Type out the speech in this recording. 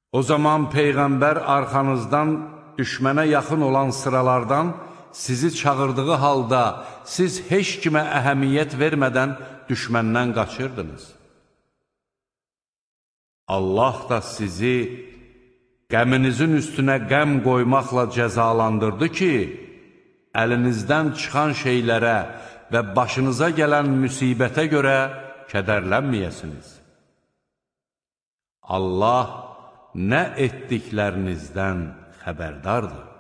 O zaman Peyğəmbər arxanızdan düşmənə yaxın olan sıralardan sizi çağırdığı halda siz heç kimə əhəmiyyət vermədən düşməndən qaçırdınız. Allah da sizi qəminizin üstünə qəm qoymaqla cəzalandırdı ki, əlinizdən çıxan şeylərə və başınıza gələn müsibətə görə kədərlənməyəsiniz. Allah nə etdiklərinizdən xəbərdardır.